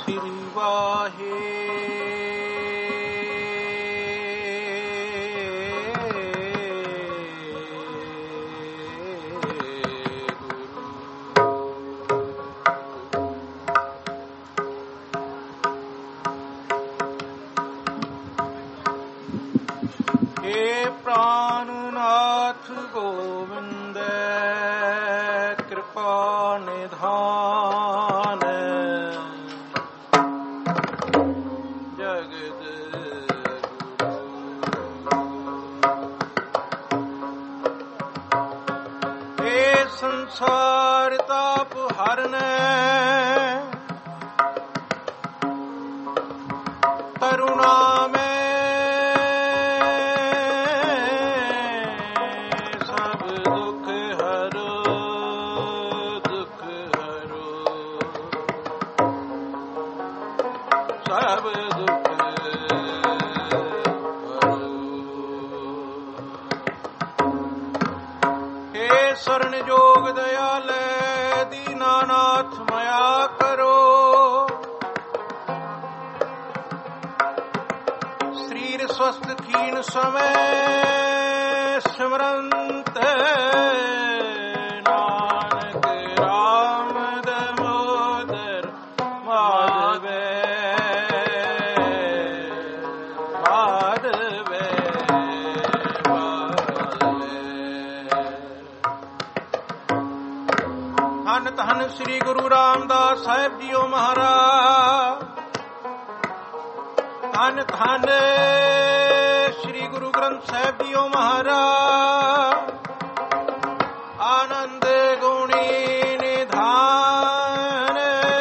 ਸ੍ਰੀ ਵਾਹਿਗੁਰੂ। हे प्राणनाथ गोविंद कृपा निधान जगत गुरु। हे संसार ताप हरने करुणा में शरण जोग दयाल दीनानाथ मया करो। शरीर स्वस्थ खीन समय सिमरंत नानक राम दामोदर माधवे माधवे। धन धन श्री गुरु रामदास साहिब जीओ महाराज। धन धन श्री गुरु ग्रंथ साहिब जीओ महाराज। आनंद गुणी निधान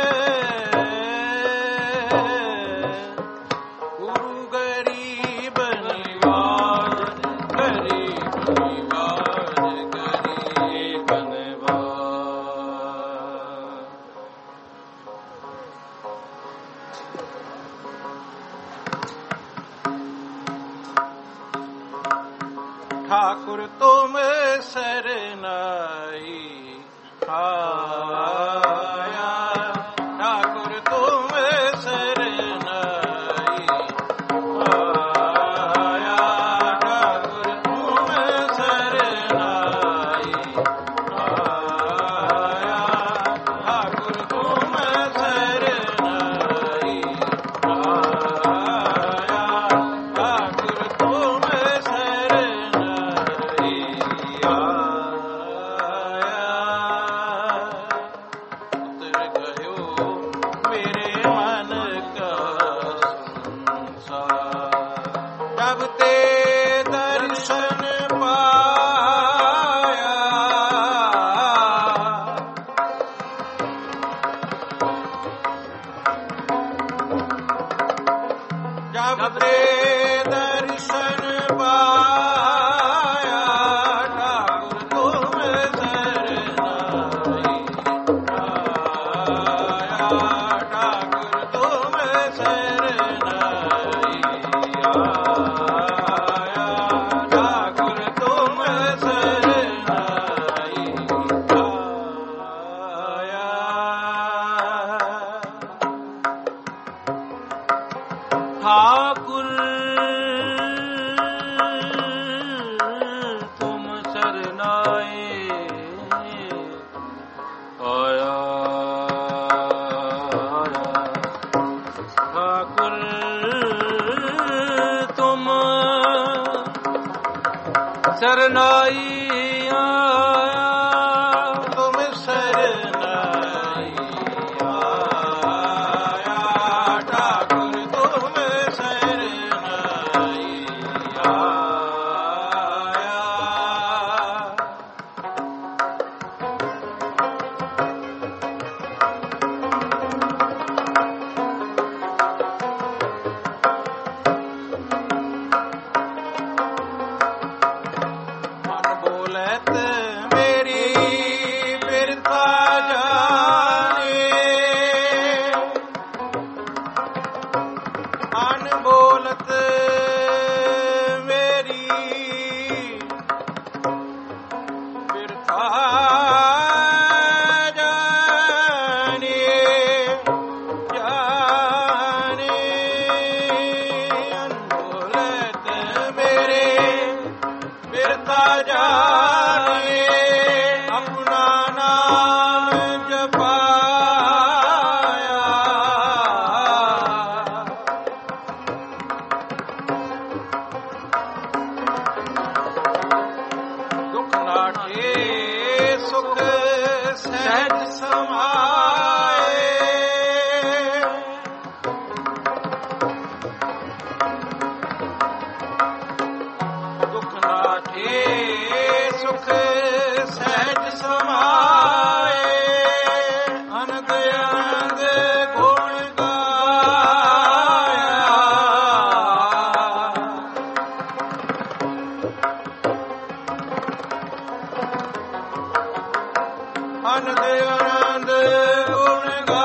गुरु गरीब निवाज गरीब निवाज गरीब निवाज। ठाकुर तुम सरनाई आया। ठाकुर तुम सरनाई आया। ठाकुर तुम सरनाई आया। ठाकुर तुम सरनाई आया। ठाकुर तुम जब ते दर्शन पाया। जब ते दर्शन पाया। ठाकुर तुम सरनाई आया। ठाकुर तुम सरनाई आया। ठाकुर तुम सरनाई आया। ठाकुर तुम सरनाई आया। ठाकुर तुम सरनाई आया। तुम सरनाई आया। ठाकुर तुम सरनाई आया। मन बोलत ਕਰਤਾ ਜਾਣੇ, ਆਪਣਾ ਨਾਮ ਜਪਾਇਆ। ਦੁੱਖ ਨਾਠੇ ਸੁਖ ਸਹਿਜ ਸਮਾਏ, ਦੁੱਖ ਨਾਠੇ ਸੁਖ ਸਹਿਜ ਸਮਾਏ, ਅਨੰਦ ਅਨੰਦ ਗੁਣ ਗਾਇਆ। ਅਨੰਦ ਅਨੰਦ ਗੁਣ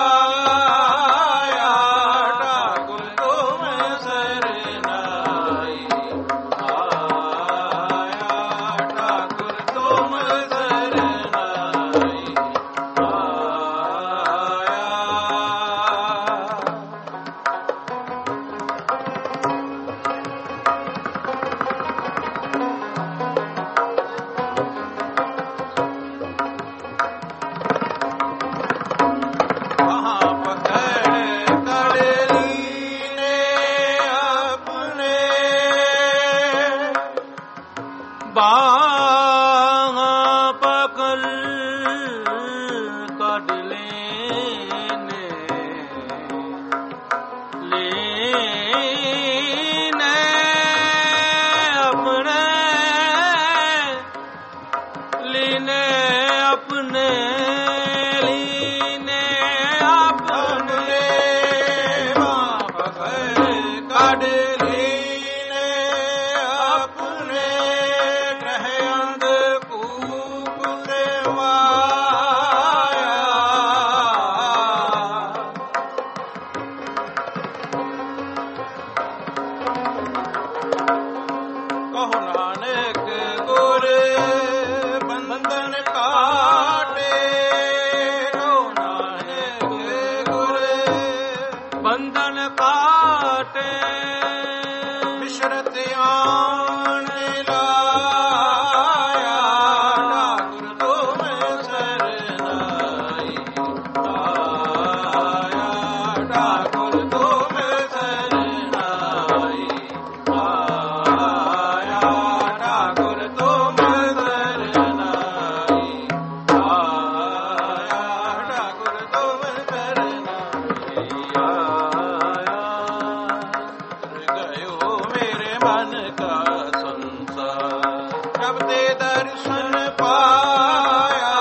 ਗਾਇਆ, ਠਾਕੁਰ ਤੁਮ ਸਰਨਾਈ ਆਇਆ, ਠਾਕੁਰ ਤੁਮ ਸਰਨਾਈ ਆਇਆ। ਕਹਾਂ ਪਕੜ ਕੜ ਲੀਨੇ ਆਪਣੇ, ਬਾਹਾਂ ਪਕੜ ਕੱਢ ਲੈਨੇ, ਲੈਨੇ ਆਪਣੇ, ਲੀਨੇ ਆਪਣੇ, ਲੀਨੇ ਆਪਣੇ, ਬਾਹਾਂ ਪਕੜ ਕੱਢ ਲੀਨੇ ਆਪਣੇ, ਗ੍ਰਹਿ ਅੰਧ ਕੂਪ ਕਰਵਾਇਆ। ਕਹੋ ਨਾਨਕ ਗੁਰ ਬੰਧਨ ਕਾਟੇ, ਕਹੋ ਨਾਨਕ ਗੁਰ ਬੰਧਨ ਕਾਟੇ, ਬਿਸ਼ਰਤ ਆਣ ਲਾਇਆ, ਠਾਕੁਰ ਤੁਮ ਸਰਨਾਈ ਆਇਆ, ਠਾਕੁਰ ਤੁਮ ਸਰਨਾਈ ਆਇਆ, ਠਾਕੁਰ ਤੁਮ ਸਰਨਾਈ ਆਇਆ, ਠਾਕੁਰ ਤੁਮ ਸਰਨਾਈ ਆਇਆ। ਤੁਰ ਗਇਓ ਮੇਰੇ ਮਨ ਕਾ ਸੰਸਾਰ, ਜਬ ਤੇ ਦਰਸ਼ਨ ਪਾਇਆ,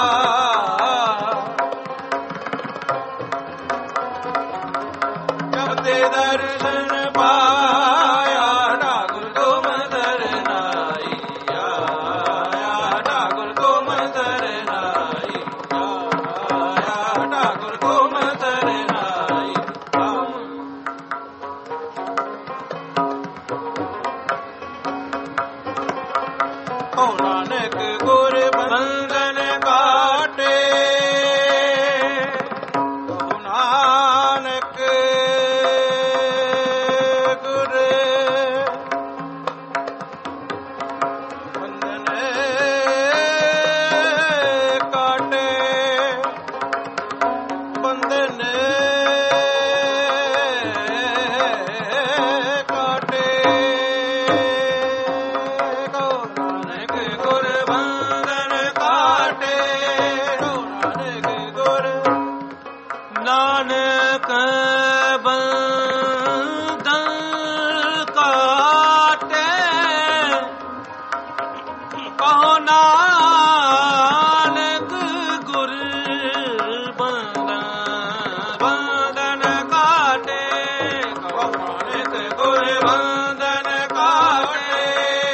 ਜਬ ਤੇ ਦਰਸ਼ਨ ਪਾਇਆ, ਠਾਕੁਰ ਤੁਮ ਸਰਨਾਈ ਆਇਆ, ਠਾਕੁਰ ਤੁਮ ਸਰਨਾਈ ਆਇਆ, ਠਾਕੁਰ ਤੁਮ ਸਰਨਾਈ ਆਇਆ। ਕਹੋ ਨਾਨਕ ਗੁਰ ਬੰਧਨ ਕਾਟੇ, ਕਹੋ ਨਾਨਕ ਗੁਰ ਬੰਧਨ ਕਾਟੇ, ਬੰਧਨ ਕਾਟੇ, ਕਹੋ ਨਾਨਕ ਗੁਰ ਬੰਧਨ ਕਾਟੇ, ਕਹੋ ਨਾਨਕ ਗੁਰ, ਨਾਨਕ ਬੰਧਨ ਕਾਟੇ, ਕਹੋ ਨਾਨਕ ਗੁਰ ਬੰਧਨ ਕਾਟੇ, ਕਹੋ ਨਾਨਕ ਗੁਰ ਬੰਧਨ ਕਾਟੇ,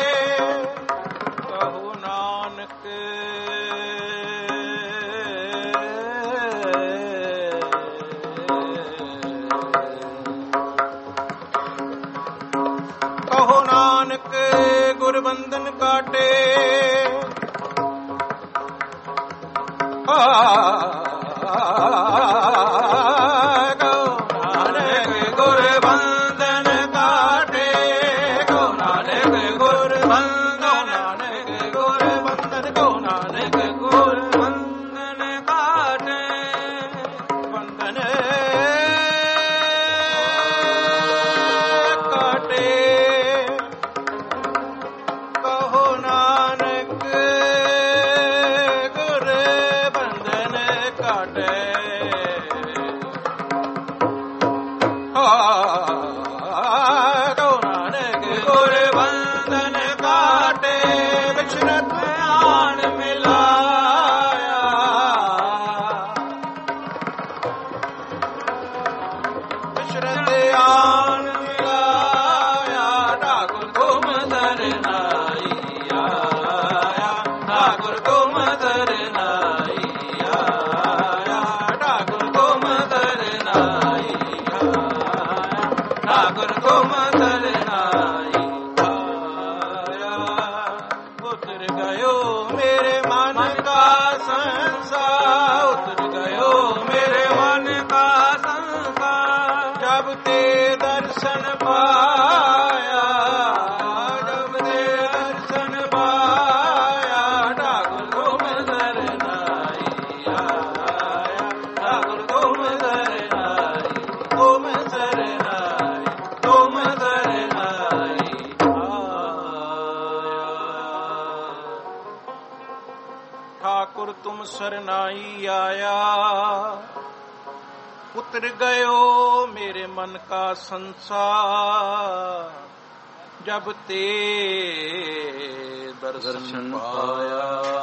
ਕਹੋ ਨਾਨਕ ਕਹੋ ਨਾਨਕ ਗੁਰ ਬੰਧਨ ਕਾਟੇ, ਕਹੋ ਨਾਨਕ ਗੁਰ ਬੰਧਨ ਕਾਟੇ, ਕਹੋ ਨਾਨਕ ਗੁਰ ਬੰਧਨ, ਨਾਨਕ गयो मेरे मन का संसार, उतर गयो मेरे मन का संसार। जब ते दर्शन पाया, जब ते दर्शन पाया, ठाकुर तुम शरणाई आया, ठाकुर तुम शरणाई, तुम शरणाई, तुम शरणाई आया। ठाकुर तुम शरणाई आया, उतर गयो मेरे मन का संसार। जब ते दर्शन पाया।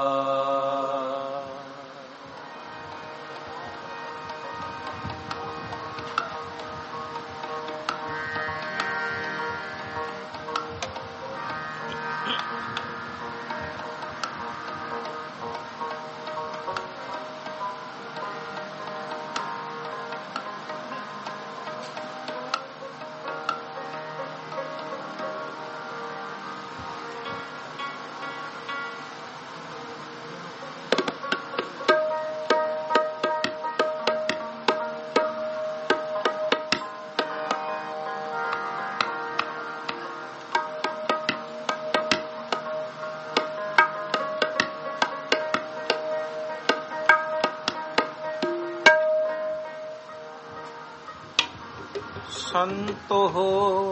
संत हो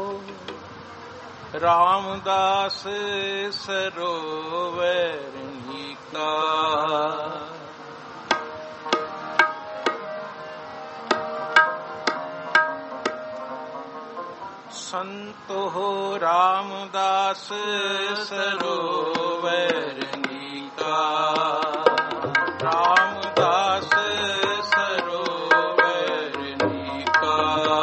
रामदास सरोवर का, संत हो रामदास सरोवर का, रामदास सरोवर का।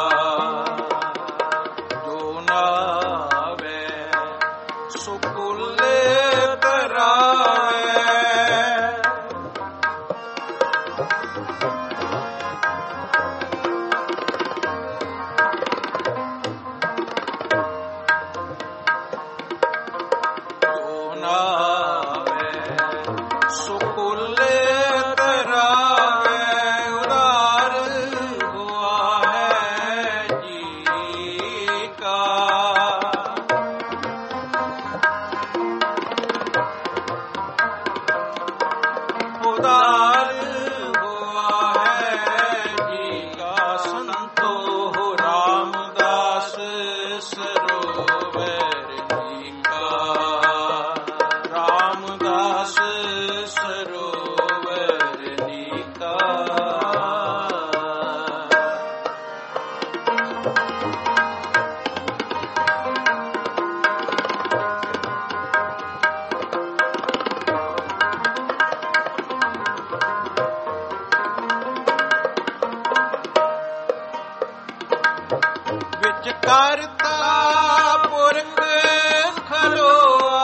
करता पुरख खलोआ,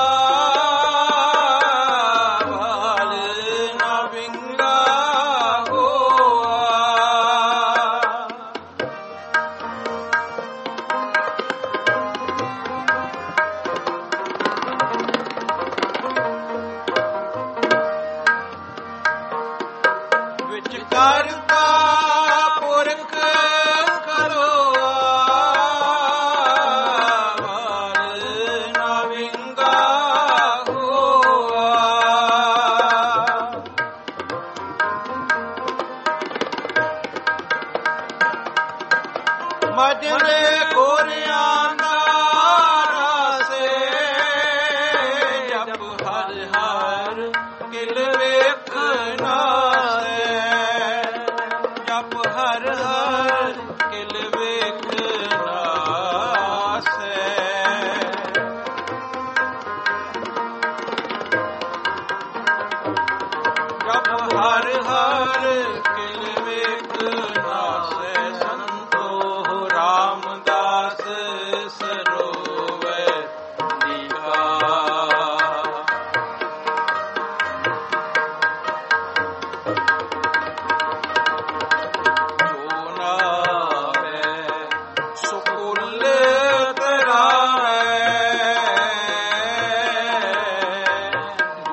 भाल न बिंगा होआ। विच करता पुरख खलोआ, मजरे गोरियां से जब हर हर किल वेखना से, जब हर हर किल वेखना से। जब हर हर किल वेखना से, रामदास सरोवर का। जो नावे सुकुल तराए,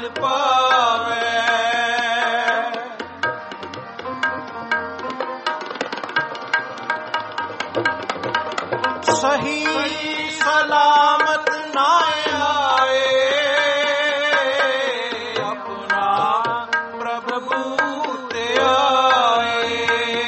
ਗਤ ਪਾਵੇ। ਸਹੀ ਸਲਾਮਤ ਨਾ ਆਏ, ਆਪਣਾ ਪ੍ਰਭੂ ਤੇ ਆਏ,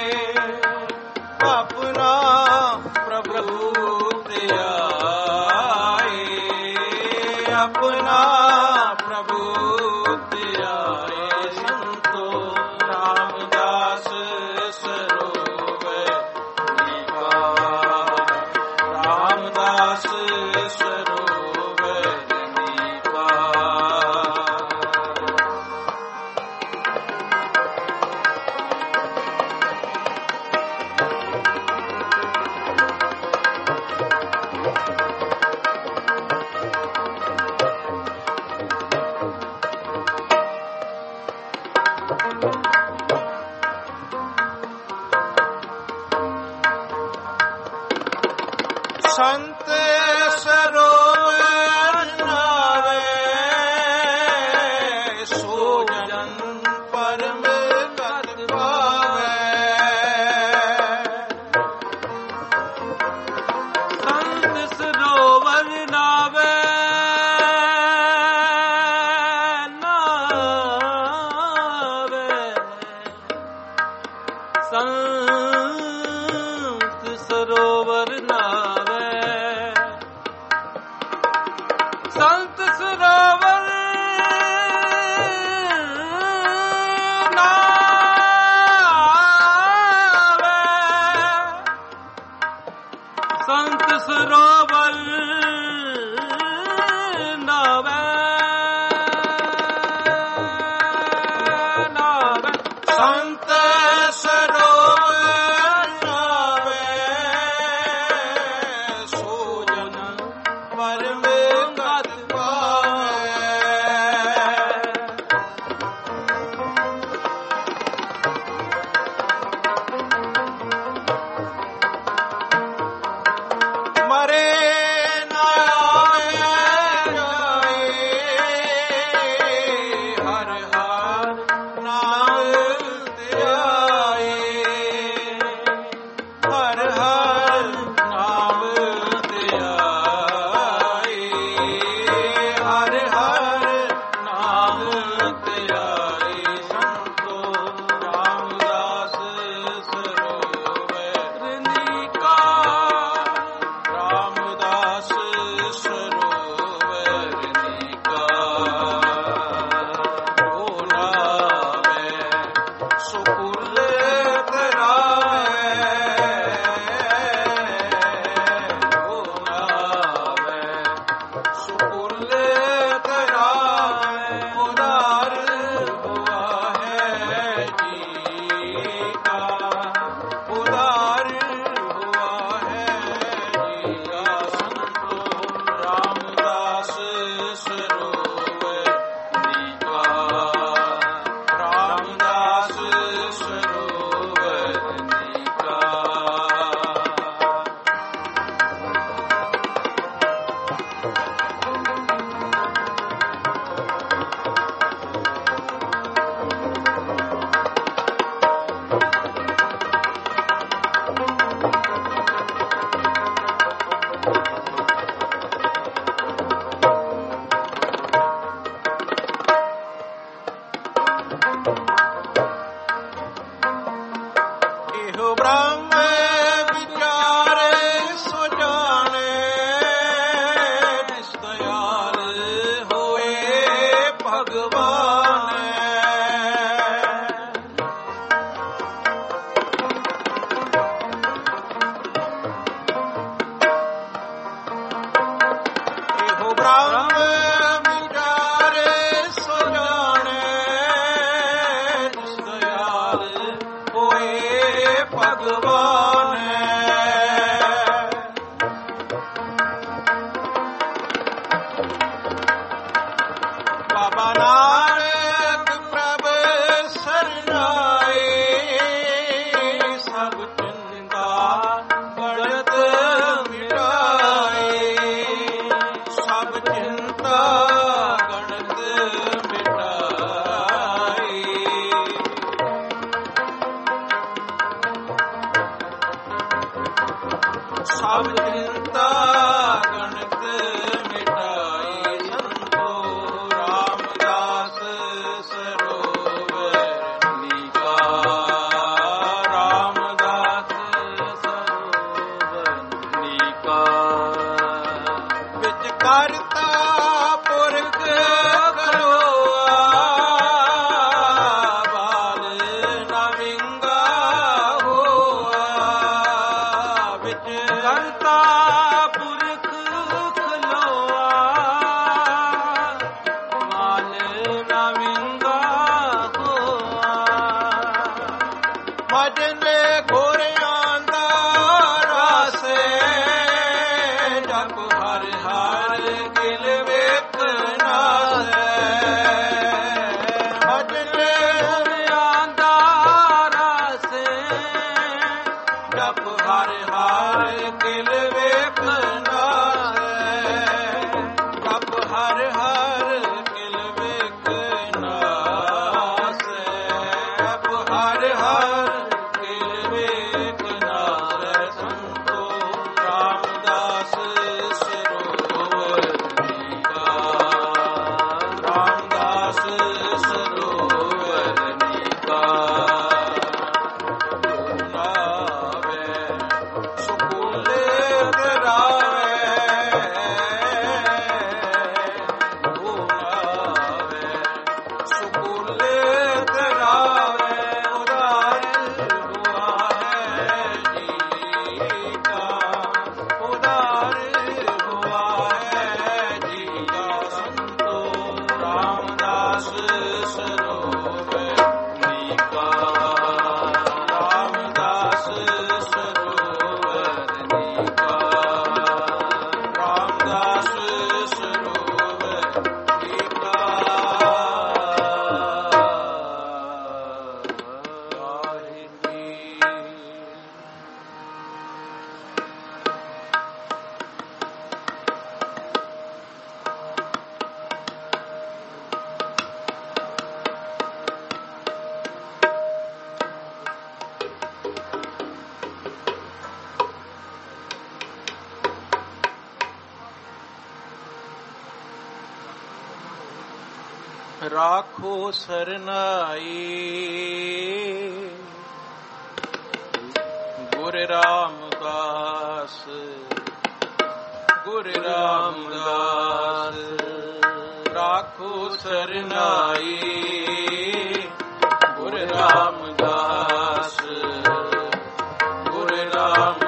ਆਪਣਾ ਪ੍ਰਭੂ ਤੇ ਆਏ, ਆਪਣਾ ਪ੍ਰਭੂ ਤੇ ਆਏ। ਸੰਤੋ ਰਾਮਦਾਸ ਸਰੋਵਰ ਨਿਵਾਸ, ਰਾਮਦਾਸ ਸਰੋਵਰ ਨਿਵਾਸ। ਸੰਤ ਸਰੋਵਰ ਨਾਵੇ, ਸੋ ਜਨ ਪਰਮ ਗਤ ਪਾਵੇ। ਸੰਤ ਸਰੋਵਰ ਨਾਵੇ, ਸੰਤ ਸਰੋਵਰ ਨਾਵੇ, ਸੰਤ ਸਰੋਵਰ ਨਾਵੇ, ਸੰਤ ਸਰੋਵਰ ਨਾਵੇ, ਨਾਵੇ ਸੰਤ ਸਰੋਵਰ ਨਾਵੇ, ਸੋ ਜਨ ਪਰਮ ਗਤ ਪਾਵੇ। ਮਰੇ ਨਾ ਆਵੇ ਜਾਏ, ਹਰ ਹਰ ਨਾਮ ਤੇ ਆਏ, ਹਰ ਹਰ ਨਾਮ ਤੇ ਆਏ, ਹਰ ਹਰ ਨਾਮ ਤੇ ਆਏ। ਸੰਤੋ ਰਾਮਦਾਸ ਸਰੋਵਰ ਨਿਕਾ, ਰਾਮਦਾਸ ਸਰੋਵਰ ਨਿਕਾ। ਓ ਨਾਵੇ ਸੁਕੁਲ ਕਰਾਵੇ, ਓ ਨਾਵੇ ਸੁਕੁਲ ਕਰਾਵੇ। ਉਦਾਰ ਹੁਆ ਹੈ ਜੀ ਕਾ, ਉਦਾਰ ਹੁਆ ਹੈ ਜੀ ਕਾ। ਸੰਤੋ ਰਾਮਦਾਸ ਸਰੋਵਰ ਨਿਕਾ, ਰਾਮਦਾਸ ਸਰੋਵਰ ਨਿਕਾ। ਇਹੋ ਬ੍ਰਹਮ ਵਿਚਾਰੇ ਸੋ ਜਾਣੇ, ਨਿਸ ਦਇਆਲ ਹੋਏ ਭਗਵਾਨ। ਇਹੋ ਬ੍ਰਹਮ ਵਿਚਾਰੇ ਸੋ ਜਾਣੇ, ਨਿਸ ਦਇਆਲ ਹੋਏ ਭਗਵਾਨ। ਬਾਬਾ ਨਾਨਕ ਪ੍ਰਭ ਸਰਨਾਏ, ਸਭ ਚਿੰਤਾ ਗਣਤ ਮਿਟਾਏ, ਸਭ ਚਿੰਤਾ ਗਣਤ ਮਿਟਾਏ। ਰਾਖੋ ਸਰਨਾਈ ਗੁਰ ਰਾਮਦਾਸ ਗੁਰ ਰਾਮਦਾਸ ਰਾਖੋ ਸਰਨਾਈ ਗੁਰ ਰਾਮਦਾਸ ਗੁਰ ਰਾਮਦਾਸ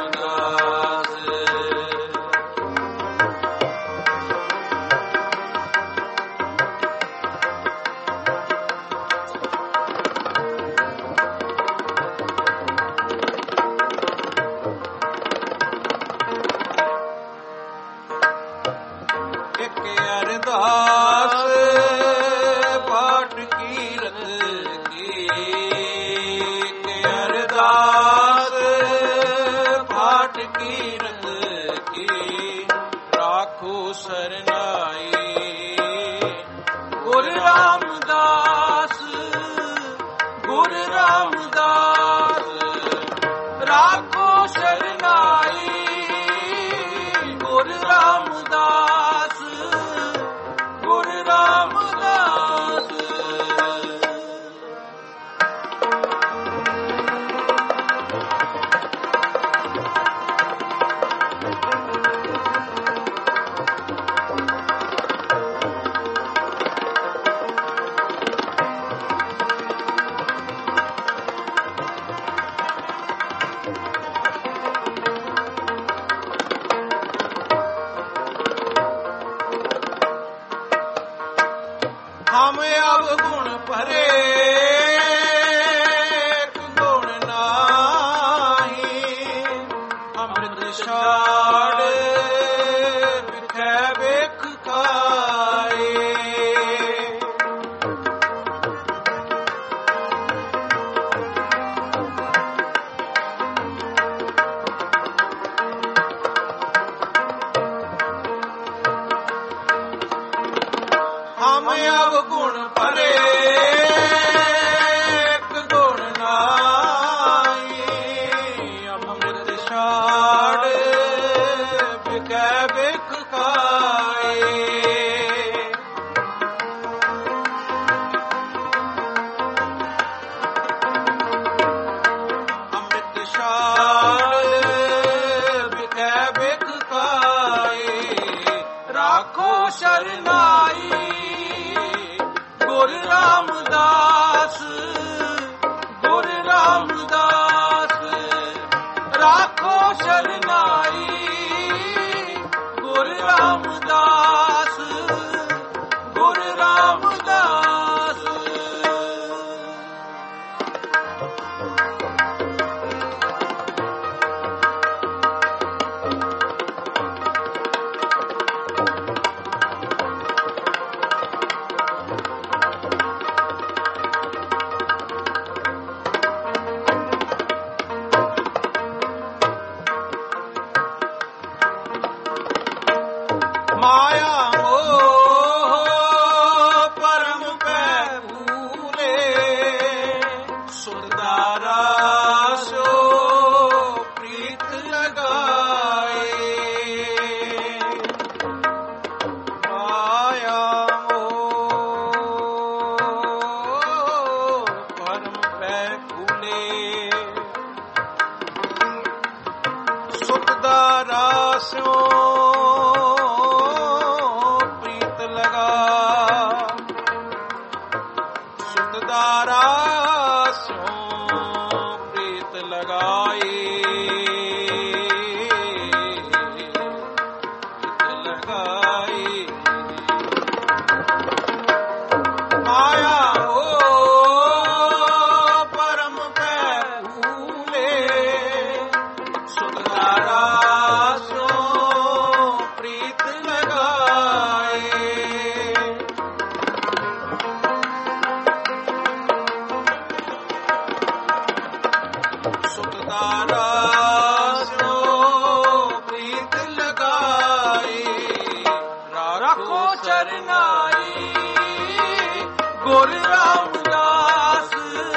शरनाई गुर रामदास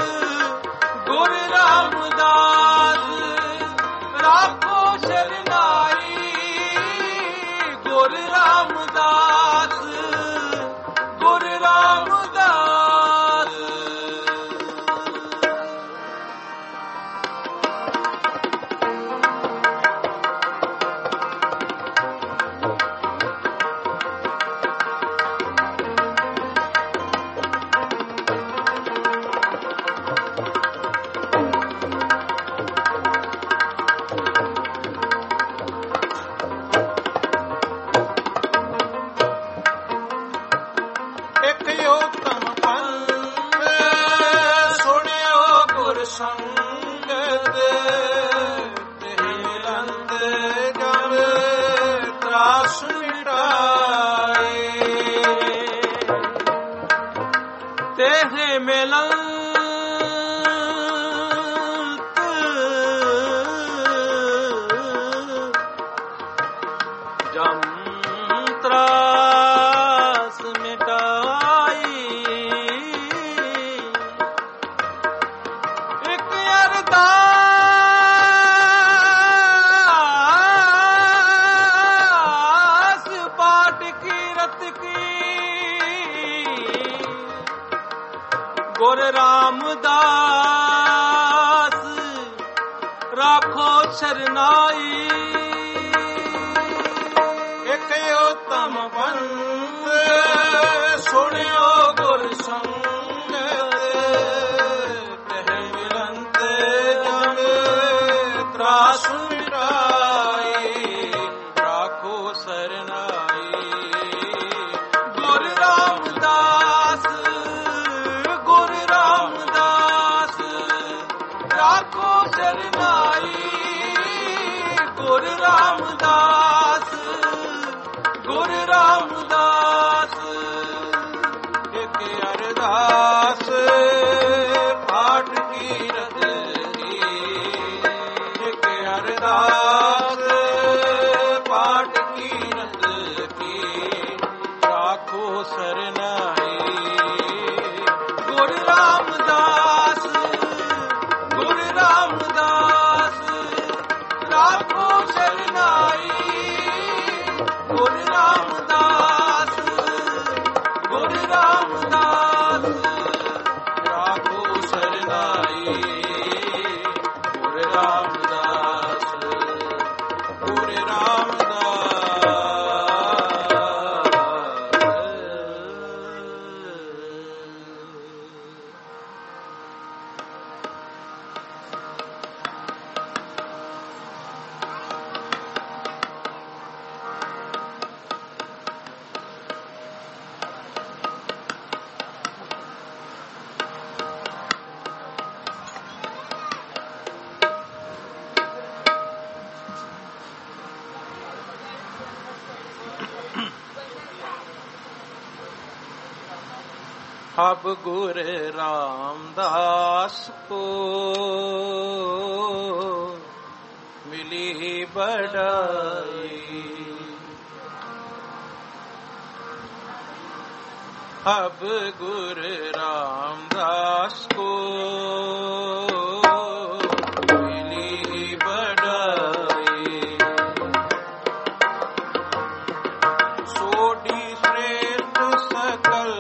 राखो शरनाई गुर रामदास गुर रामदास राखो शरनाई एक उत्तम पंथ सुनियो गुर संगत कह मिलंत जन त्रास मिटाई राखो शरनाई गुर रामदास राखो शरनाई गुर रामदास एक अरदास पाठ कीरत की एक अरदास पाठ कीरत की राखो शरनाई गुर रामदास राखो शरनाई गुर रामदास राखो शरनाई गुर रामदास अब गुर रामदास को मिली बड़ाई अब गुर रामदास को मिली बड़ाई सोडी श्रेष्ठ सकल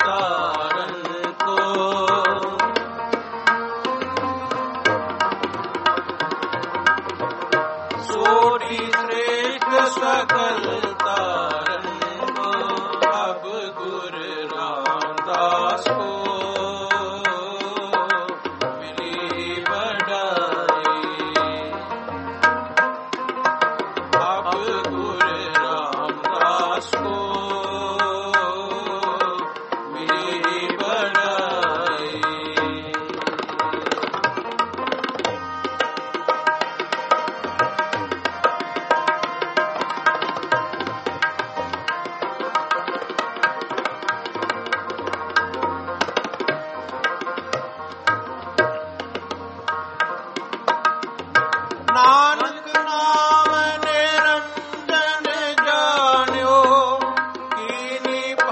सकल तारन को अब गुर रामदास को मिली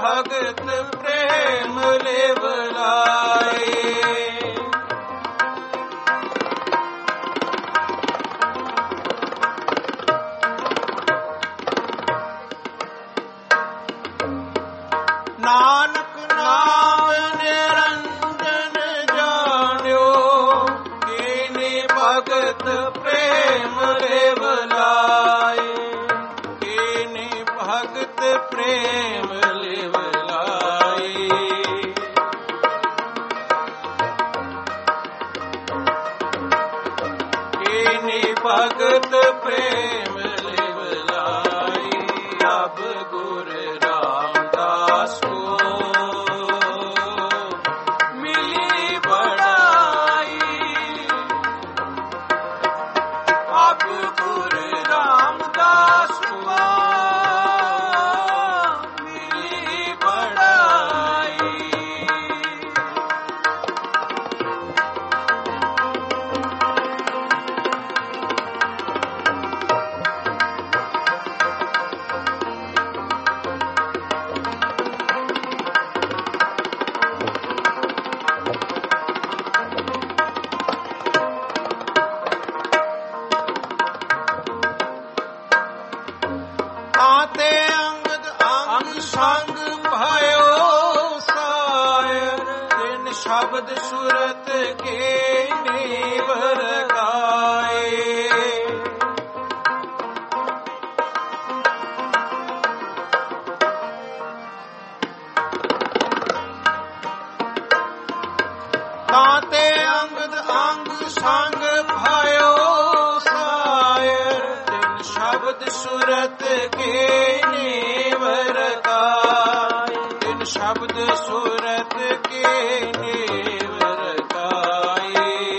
ਭਗਤ ਪ੍ਰੇਮ ਲਿਵ ਲਾਏ। ਨਾਨਕ ਨਾਮ ਨਿਰੰਜਨ ਜਾਣਿਓ, ਕੀਨੀ ਭਗਤ ਪ੍ਰੇਮ ਲਿਵ ਲਾਏ। ਕੀਨੀ ਭਗਤ ਪ੍ਰੇਮ ਲਿਵ ਲਾਏ। ਕੀਨੀ ਭਗਤ ਪ੍ਰੇਮ ਲਿਵ ਲਾਏ। ਅਬ ਗੁਰ ਰਾਮਦਾਸ ਕੋ ਮਿਲੀ ਬੜਾਈ। ਅਬ ਗੁਰ ਰਾਮਦਾਸ ਕੋ ਮਿਲੀ ਬੜਾਈ। ਆਤੇ ਅੰਗਦ ਅੰਗ ਸੰਗ ਭਇਓ ਸਾਇਰ। ਤਿਨ ਸ਼ਬਦ ਸੁਰਤ ਕੇ ਨੀਵਰ ਗਾਏ। ਤਾਤੇ ਅੰਗਦ ਅੰਗ ਸੰਗ ਭਇਓ ਸਾਇਰ। ਤਿਨ ਸ਼ਬਦ ਸੁਰਤ ਕੇ ਨੀਵਰ ਗਾਏ। ਤਿਨ ਸ਼ਬਦ ਸੁਰਤ ਕੇ ਨੀਵਰ ਗਾਏ।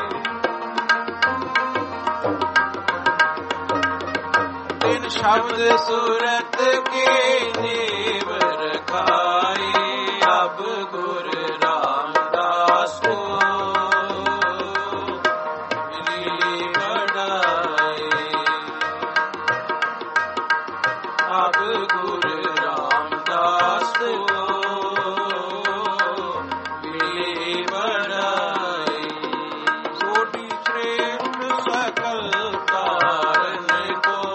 ਤਿਨ ਸ਼ਬਦ ਸੁਰਤ ਕੇ ਨੀਵਰ ਗਾਏ। ਅਬ ਗੁਰ ਰਾਮਦਾਸ ਕੋ ਮਿਲੀ ਬੜਾਈ। ਅਬ ਗੁਰ ਰਾਮਦਾਸ ਕੋ ਮਿਲੀ ਬੜਾਈ। ਸੋਢੀ ਸ੍ਰੇਸ਼ਟ ਸਕਲ ਕਾਰਨ ਕੋ।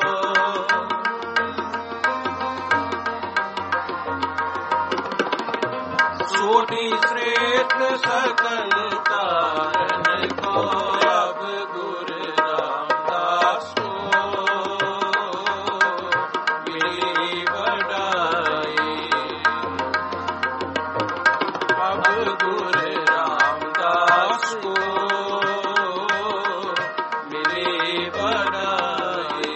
ਸੋਢੀ ਸ੍ਰੇਸ਼ਟ ਸਕਲ ਕਾਰਨ ਕੋ। ਅਬ ਗੁਰ ਰਾਮਦਾਸ ਕੋ ਮਿਲੀ ਬੜਾਈ। ਅਬ ਗੁਰ ਰਾਮਦਾਸ ਕੋ ਮਿਲੀ ਬੜਾਈ।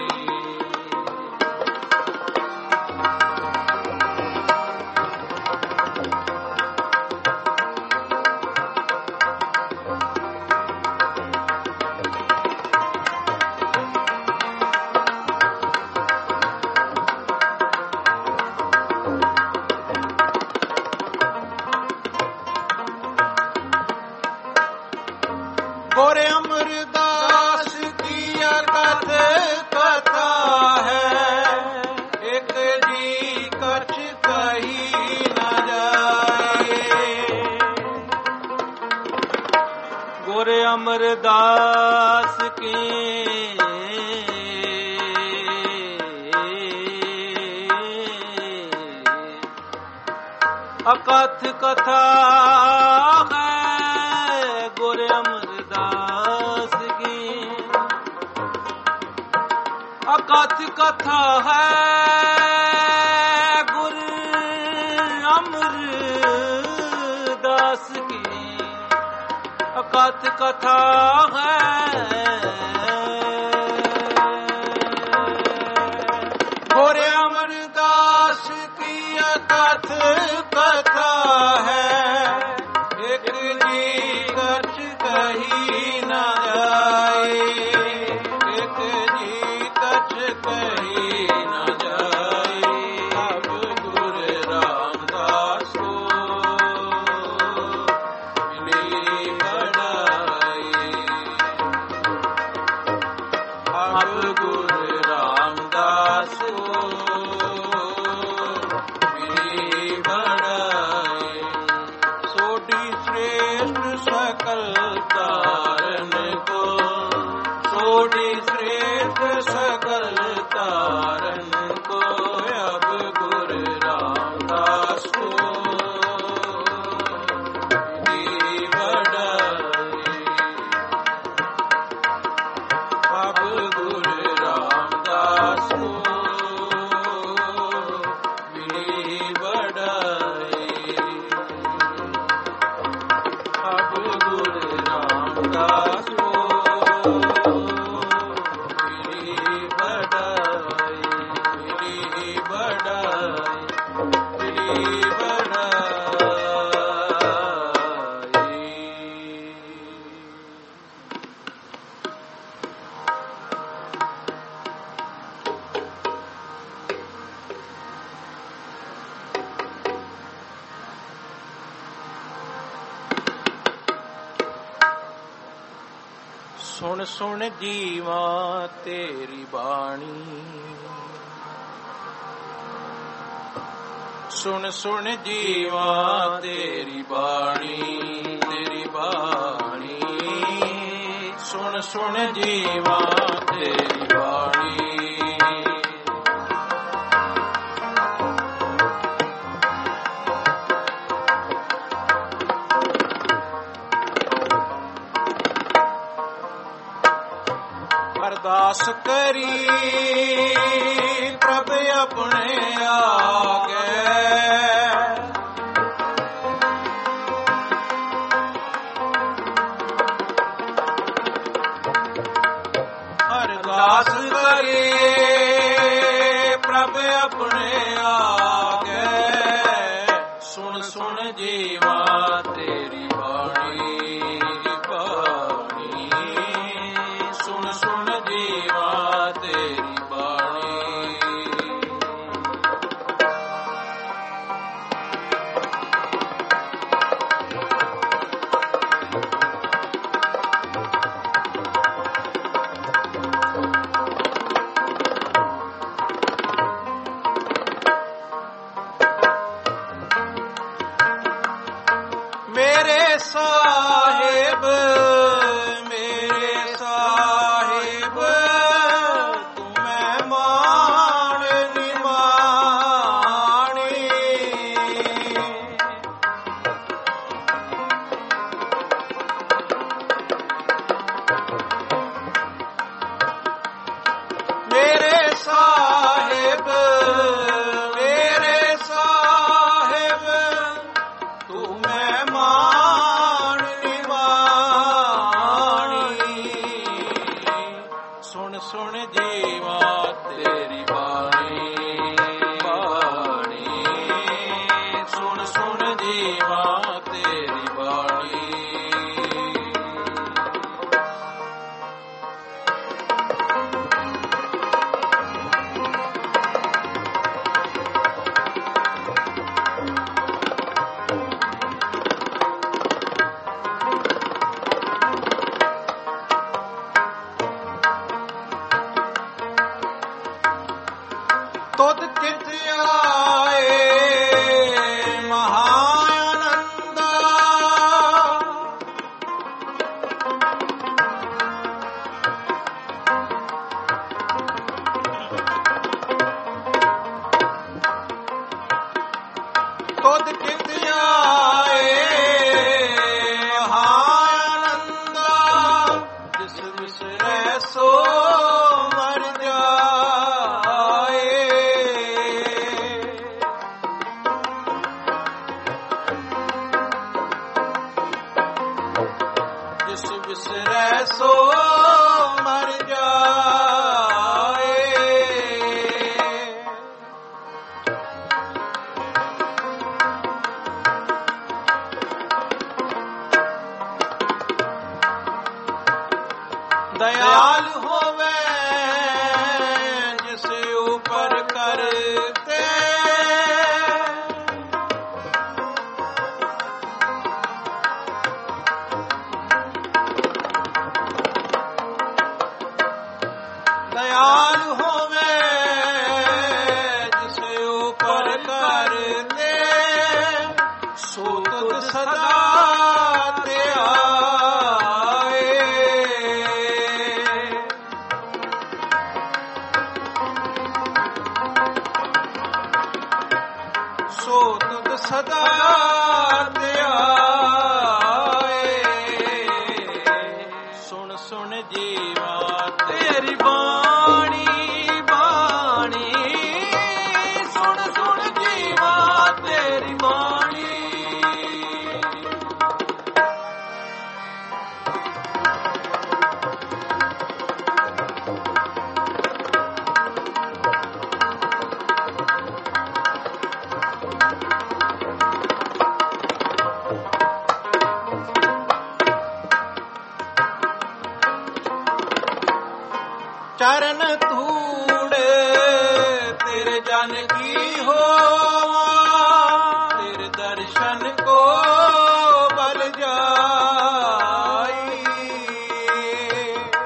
ਗੁਰ ਅਮਰਦਾਸ ਕੀ ਅਕਥ ਕਥਾ ਹੈ। ਇਕ ਜੀ ਕਛ ਕਹੀ ਨ ਜਾਏ। ਗੁਰ ਅਮਰਦਾਸ ਕੀ ਅਕਥ ਕਥਾ ਹੈ। ਗੁਰ ਅਮਰਦਾਸ ਕੀ ਅਕਥ ਕਥਾ ਹੈ। ਗੁਰ ਅਮਰਦਾਸ ਕੀ ਅਕਥ ਕਥਾ ਹੈ। ਗੁਰ ਅਮਰਦਾਸ ਕੀ ਅਕਥ ਕਥਾ ਹੈ। ਇਕ ਜੀ ਕਛ ਕਹੀ ਨ ਜਾਏ। ਇਕ ਜੀ ਕਛ ਕਹੀ ਨ ਜਾਏ। ਅਬ ਗੁਰ ਰਾਮਦਾਸ ਕੋ ਮਿਲੀ ਬੜਾਈ। ਅਬ ਗੁਰ ਰਾਮਦਾਸ ਕੋ ਮਿਲੀ ਸੁਣ ਸੁਣ ਜੀਵਾ ਤੇਰੀ ਬਾਣੀ, ਸੁਣ ਸੁਣ ਜੀਵਾ ਤੇਰੀ ਬਾਣੀ, ਤੇਰੀ ਬਾਣੀ, ਸੁਣ ਸੁਣ ਜੀਵਾ ਤੇਰੀ ਬਾਣੀ। ਅਰਦਾਸ ਕਰੀ ਪ੍ਰਭ ਆਪਣੇ ਆਗੇ, ਅਰਦਾਸ ਕਰੀ ਪ੍ਰਭ ਆਪਣੇ ਆਗੇ, ਸੁਣ ਸੁਣ ਜੀਵਾ ਤੇਰੀ ਬਾਣੀ, ਬਾਣੀ, ਸੁਣ ਸੁਣ ਜੀਵਾ ਤੇਰੀ ਬਾਣੀ। ਮੇਰੇ ਸਾਹਿਬ, ਮੇਰੇ ਸਾਹਿਬ, ਤੂੰ ਮਹਿਮਾਨ ਨਿਮਾਣੀ, ਮੇਰੇ ਸਾਹਿਬ, ਮੇਰੇ ਸਾਹਿਬ, ਤੂੰ ਮਹਿਮਾਨ ਨਿਮਾਣੀ, ਸੁਣ ਸੁਣ ਜੀਵਾ ਤੇਰੀ ਬਾਣੀ, ਬਾਣੀ, ਸੁਣ ਸੁਣ ਜੀਵਾ ਤੇਰੀ ਬਾਣੀ। ਤੁਧ ਕਿਤ ਆਏ ਮਹਾਨੰਦਾ, ਤੁਧ ਕਿਤ ਆਏ ਮਹਾਨੰਦਾ, ਜਿਸ ਵਿਸਰੈ ਸੋ ਮਰ ਜਾਏ, ਜਿਸ ਵਿਸਰੈ ਸੋ ਮਰ ਜਾਏ। दयाल होवे जिस ऊपर करते, दयाल होवे जिस ऊपर करते, सो तुध सदा ते आए, सो तुध सदा ते आए, सुन सुन जीवा तेरी बाणी, बाणी, सुन सुन जीवा तेरी बाणी। चरण धूड़ तेरे जन की होवा, तेरे दर्शन को बल जाई,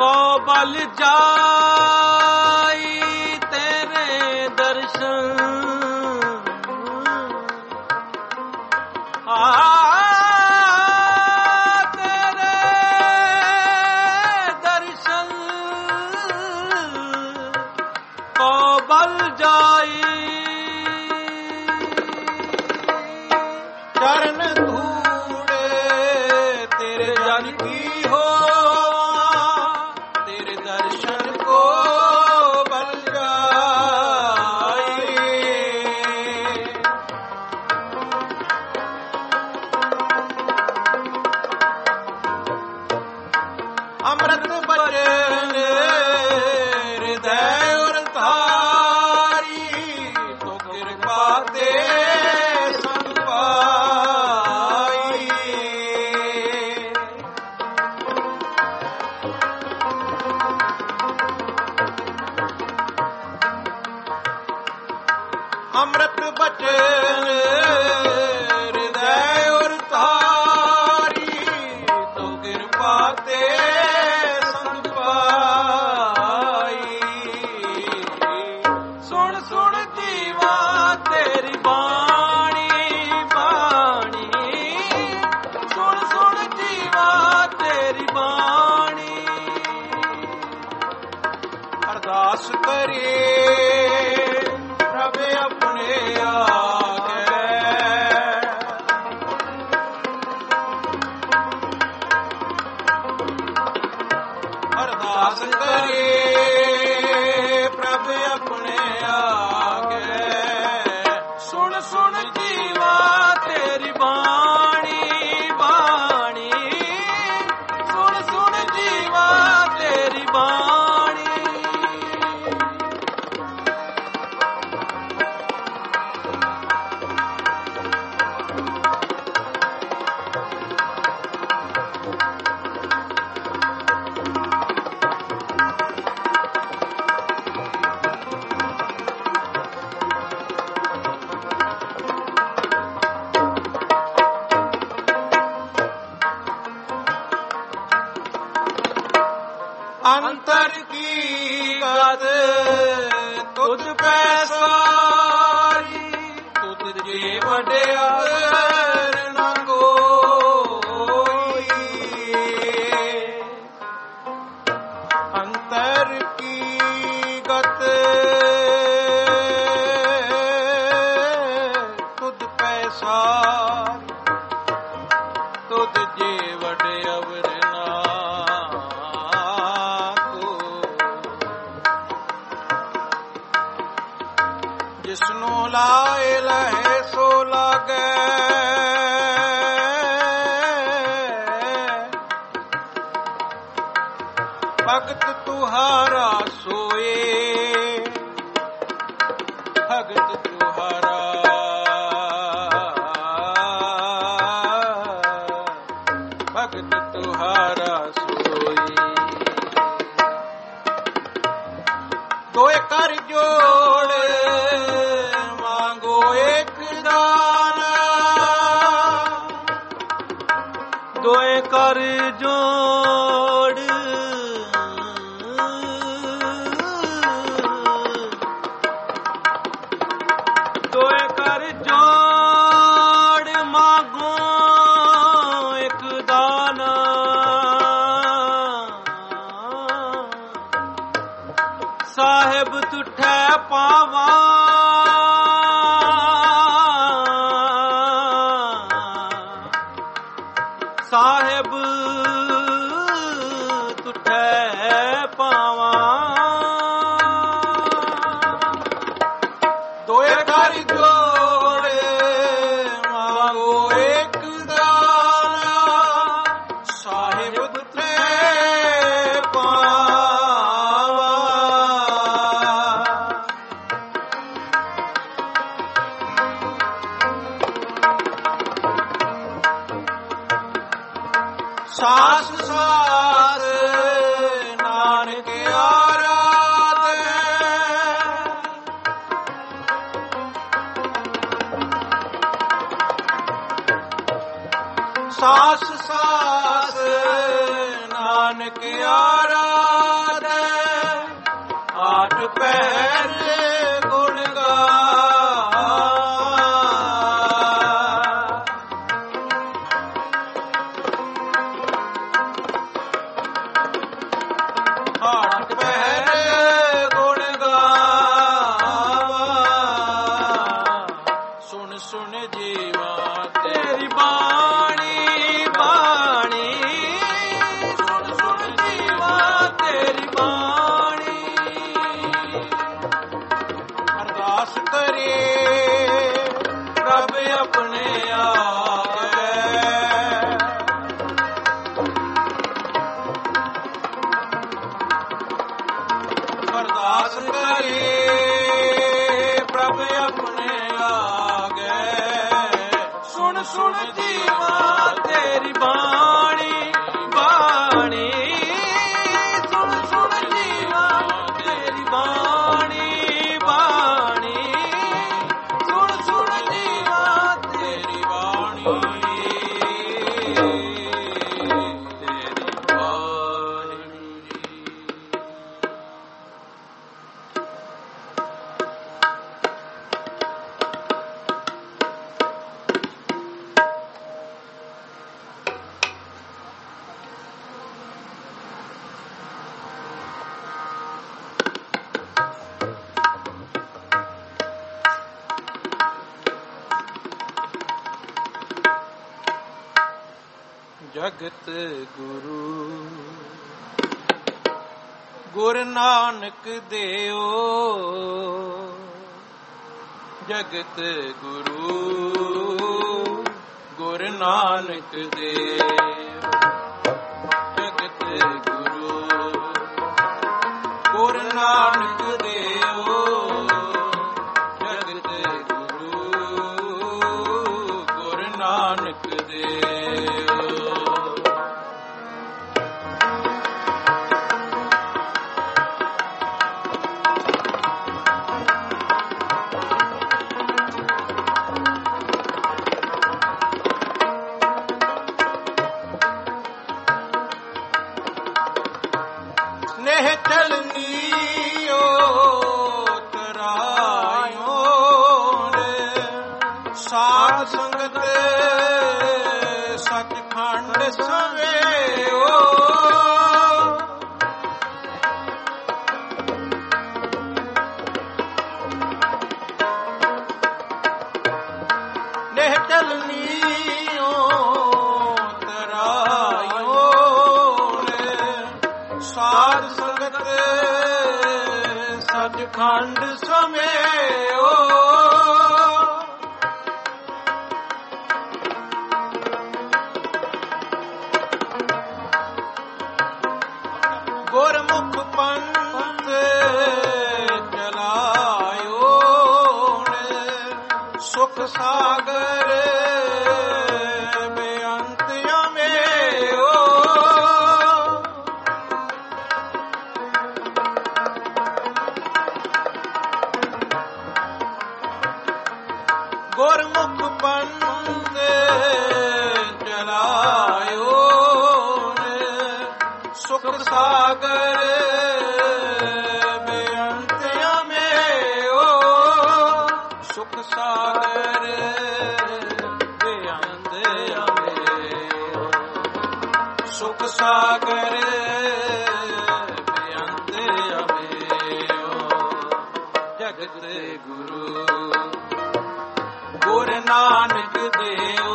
ਕੋ ਬਲ ਜਾਈ ਤੇਰੇ ਦਰਸ਼ਨ ਤੇਰੇ ਦਰਸ਼ਨ ਕੋ ਬਲ ਜਾਈ ਚਰਨ ਧੂੜੇ ਤੇਰੇ ਜਨ ਕੀ ਹੋ ਤੇਰੇ ਦਰਸ਼ਨ ਕੋ ਬਲ ਜਾਈ ਅੰਮ੍ਰਿਤ ਬਚਨ ਹਿਰਦੈ ਉਰ ਧਾਰੀ ਤੋ ਕਿਰਪਾ ਤੇ ਸੰਗ ਪਾਈ ਅੰਮ੍ਰਿਤ ਬਚਨ ਹਿਰਦੈ ਉਰ ਧਾਰੀ ਤੋ ਕਿਰਪਾ ਤੇ ਸੰਗ ਪਾਈ ਸੁਣ ਸੁਣ ਜੀਵਾ ਤੇਰੀ ਬਾਣੀ ਬਾਣੀ ਸੁਣ ਸੁਣ ਜੀਵਾ ਤੇਰੀ ਬਾਣੀ ਅਰਦਾਸ ਕਰੇ ਪ੍ਰਭ ਆਪਣੇ ਆਗੇ ਅਰਦਾਸ ਕਰੇ ਪ੍ਰਭ ਆਪਣੇ ਆਗੇ ਸੁਣ ਸੁਣ ਜੀਵਾ ਤੇਰੀ ਬਾਣੀ ਬਾਣੀ ਸੁਣ ਸੁਣ ਜੀਵਾ ਤੇਰੀ ਬਾਣੀ ਅੰਤਰ ਕੀ ਗਤ ਤੁਧ ਪੈ ਸਾਰੀ ਤੁਧ ਜੇ ਵਡਿਆਰ ਨ ਕੋਈ ਅੰਤਰ ਕੀ ਗਤ ਤੁਧ ਪੈ ਸਾਰੀ ਤੁਧ ਜੇ ਵਡਿਆਰ ਜਿਸਨੂੰ ਲਾਏ ਲਹੇ ਸੋ ਲਾਗੇ ਭਗਤ ਤੁਹਾਰਾ ਸੋਏ ਭਗਤ ਤੁਹਾਰਾ ਭਗਤ ਤੁਹਾਰਾ ਸੋਈ ਦੋਏ ਕਰ ਜੋੜ ਮਾਂਗੋ ਇੱਕ ਦਾਨਾ ਦੋਏ ਕਰ ਜੋੜ ਦੋਏ ਕਰ ਜੋੜ ਮਾਗੋ ਇੱਕ ਦਾਨਾ ਸਾਹਿਬ ਤੁਠੈ ਪਾਵਾ ਸਾਹਿਬ ਤੁਠੈ ਪਾਵਾ ਦੋਏ ਕਰ ਜੋੜ ਮਾਂਗੋ ਇੱਕ ਦਾਨਾ ਸਾਹਿਬ ਤੇ ਪਾਵਾ ਸਾਸ ਸਾਸ ਨਾਨਕ ਆਰਾਧੇ ਸਾਸ ਸਾਸ ਨਾਨਕ ਆਰਾਧੇ ਜਗਤ ਗੁਰੂ। ਗੁਰ ਨਾਨਕ ਦੇਓ ਜਗਤ ਗੁਰੂ। ਗੁਰ ਨਾਨਕ ਦੇਓ ਜਗਤ ਗੁਰੂ। ਗੁਰ ਨਾਨਕ ਦੇਓ ਜਗਤ ਗੁਰੂ। ਗੁਰ ਨਾਨਕ ਦੇਓ। ਨੇਹ ਚਲਨੀਓ ਤਰਾਇਓ ਨੇ ਸਾਧ ਸੰਗਤ ਸਚਖੰਡ ਸਵੇਓ। ਨੇਹ ਚਲਨੀਓ ਤਰਾਇਓ ਨੇ ਸਾਧ ਸੰਗਤ ਸਚਖੰਡ ਸਵੇਓ। ਗੁਰਮੁਖ ਪੰਥ ਚਲਾਇਓ ਨੇ ਸੁਖ ਸਾਗਰ ਬੇਅੰਤ ਅਮੇਓ। ਗੁਰਮੁਖ ਪੰਥ ਚਲਾਇਓ ਨੇ ਸੁਖ ਸਾਗਰ ਬੇਅੰਤ ਅਮੇਓ। ਸੁਖ ਸਾਗਰ ਬੇਅੰਤ ਅਮੇਓ। ਸੁਖ ਸਾਗਰ ਬੇਅੰਤ ਅਮੇਓ। ਜਗਤ ਗੁਰੂ। ਗੁਰ ਨਾਨਕ ਦੇਓ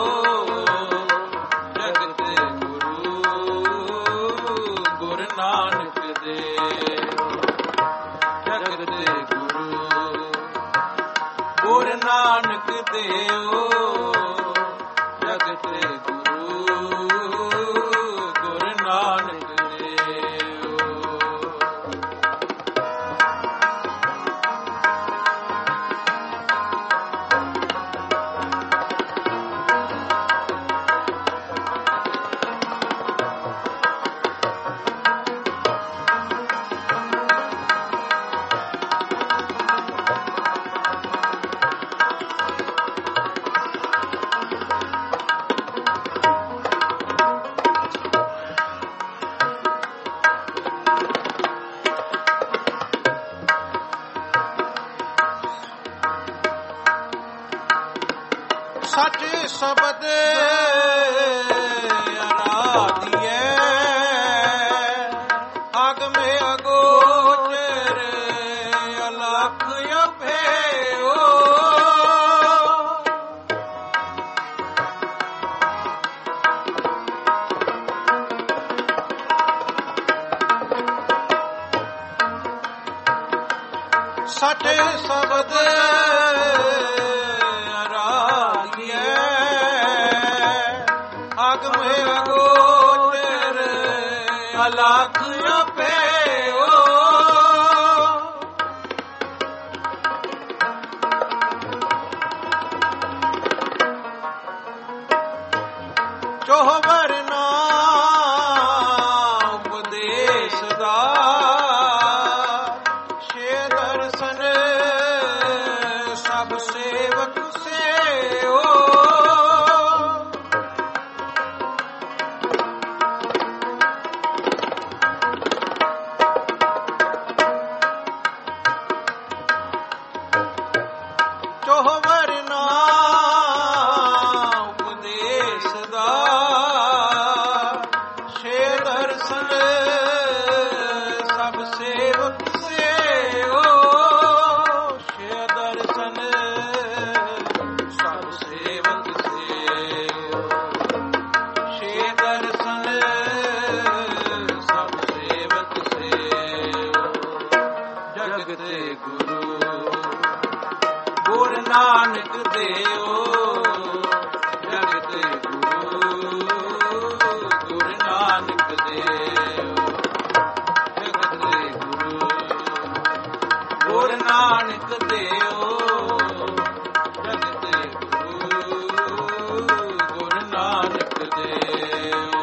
ਜਗਤ ਗੁਰੂ। ਗੁਰ ਨਾਨਕ ਦੇਓ ਜਗਤ ਗੁਰੂ। ਗੁਰ ਨਾਨਕ ਦੇਓ ਜਗਤ ਗੁਰੂ। ਗੁਰ ਨਾਨਕ ਦੇਓ। ਸੱਚ ਸ਼ਬਦ ਅਰਾਧੀਐ ਅਗਮੇ ਅਗੋਚਰ ਅਲਖ ਅਭੇਓ। ਸੱਚ ਸ਼ਬਦ ਅਗਮੇ ਅਗੋਚਰ ਅਲਖ ਅਭੇਓ। ਚੋਹਬਰ ਨਾ ਉਪਦੇਸ਼ ਦਾ ਛੇ ਦਰਸ਼ਨ ਸਭ ਸੇਵਕ ਸੇਓ। ਚੋਹਬਰ ਨਾ ਉਪਦੇਸ਼ ਦਾ ਛੇ ਦਰਸ਼ਨ ਸਭ ਸੇਵਕ ਸੇਓ। ਛੇ ਦਰਸ਼ਨ ਸਭ ਸੇਵਕ ਸੇਓ। ਛੇ ਦਰਸ਼ਨ ਦੇਓ ਜਗਤ ਗੁਰੂ ਗੁਰੂ ਨਾਨਕ ਦੇਓ ਜਗਤ ਗੁਰੂ ਗੁਰੂ ਨਾਨਕ ਦੇਓ ਜਗਤ ਗੁਰੂ ਗੁਰੂ ਨਾਨਕ ਦੇਓ।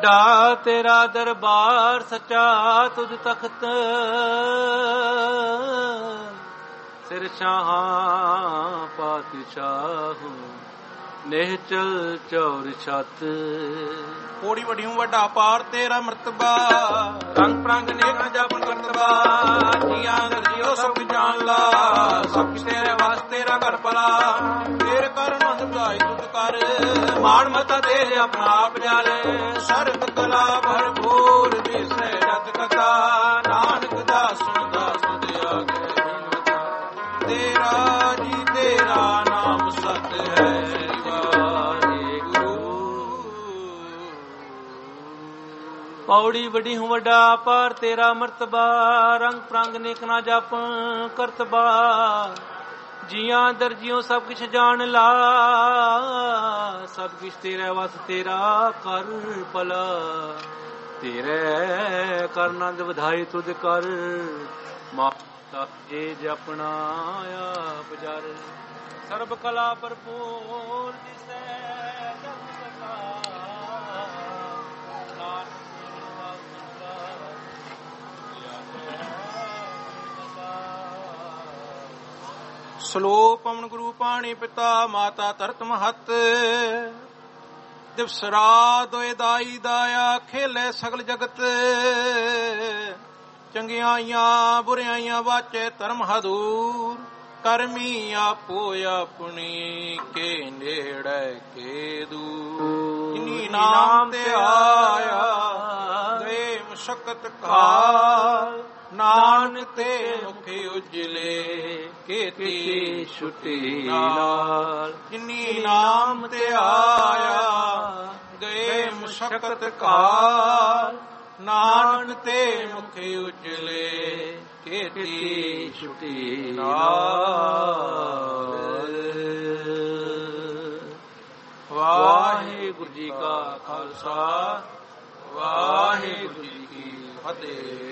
ਵੱਡਾ ਤੇਰਾ ਦਰਬਾਰ ਸੱਚਾ ਤੁਧ ਤਖਤ ਸਿਰ ਸ਼ਾਹਾਂ ਪਾਤਸ਼ਾਹ ਨਿਹਚਲ ਚੌਰ ਛਤ ਕੋੜੀ ਵੱਡੀਆਂ ਵੱਡਾ ਪਾਰ ਤੇਰਾ ਮਰਤਬਾ ਰੰਗ ਪ੍ਰੰਗ ਨੇਕ ਜਪਨ ਕਰਤਬਾ ਜੀਆਂ ਦਰਜੀਓ ਸਭ ਜਾਣ ਲਾ ਸਭ ਕਿਛ ਤੇਰੇ ਵਾਸਤੇ ਤੇਰਾ ਘਰ ਭਲਾ ਤੇਰੇ ਕਰ ਮੰਦ ਬੁਝਾਈ ਤੁਧ ਕਰ ਮਾਣ ਮਤਾ ਤੇਰੇ ਆਪਣਾ ਆਪ ਜਾਲੇ ਸਰਬ ਕਲਾ ਭਰਪੂਰ ਦਿਸੈ ਰਤ ਕਥਾ ਨਾਨਕ ਦਾਸ ਸੁਣਦਾ ਸੁਧ ਆਗੇ ਤੇਰਾ ਜੀ ਤੇਰਾ ਨਾਮ ਸਤ ਹੈ ਪੌੜੀ ਵੱਡੀ ਹੂੰ ਵੱਡਾ ਪਾਰ ਤੇਰਾ ਮਰਤਬਾ ਰੰਗ ਪ੍ਰੰਗ ਨੇਕ ਨਾ ਜਪ ਕਰਤਬਾ ਜੀਆਂ ਦਰਜੀਓ ਸਭ ਕਿਛ ਜਾਣ ਲਾ ਸਭ ਕਿਛ ਤੇਰਾ ਵਸ ਤੇਰਾ ਕਰ ਭਲਾ ਤੇਰੇ ਕਰ ਨੰਦ ਵਧਾਈ ਤੁਧ ਕਰ ਮਾਤਾ ਜੇ ਜਪਣਾ ਆਪ ਜਰ ਸਰਬ ਕਲਾ ਭਰਪੂਰ ਦਿਸੈ ਜਗ ਕਥਾ ਸ਼ਲੋਕ ਪਵਨ ਗੁਰੂ ਪਾਣੀ ਪਿਤਾ ਮਾਤਾ ਧਰਤ ਮਹਤ ਦਿਵਸ ਰਾਤ ਦੋਇ ਦਾਈ ਦਾਇਆ ਖੇਲੇ ਸਗਲ ਜਗਤ ਚੰਗਿਆਈਆਂ ਬੁਰਿਆਈਆਂ ਵਾਚੇ ਧਰਮ ਹਦੂਰ ਕਰਮੀ ਆਪੋ ਆਪਣੀ ਕੇ ਨੇੜੇ ਕੇ ਦੂਰ ਜਿਨੀ ਨਾਮ ਤੇ ਆਇਆ ਗਏ ਮੁਸ਼ਕਤ ਕਾਲ ਨਾਨਕ ਤੇ ਮੁਖ ਉਜਲੇ ਕੀਤੀ ਛੁਟੀ ਨਾਲ ਜਿਨੀ ਨਾਮ ਤੇ ਆਇਆ ਗਏ ਮੁਸ਼ਕਤ ਕਾਲ ਨਾਨਕ ਤੇ ਮੁਖ ਉਜਲੇ ਕੀਤੀ ਛੁਟੀ ਨਾਲ। ਵਾਹਿਗੁਰੂ ਜੀ ਕਾ ਖਾਲਸਾ ਵਾਹਿਗੁਰੂ ਜੀ ਕੀ ਫਤਿਹ।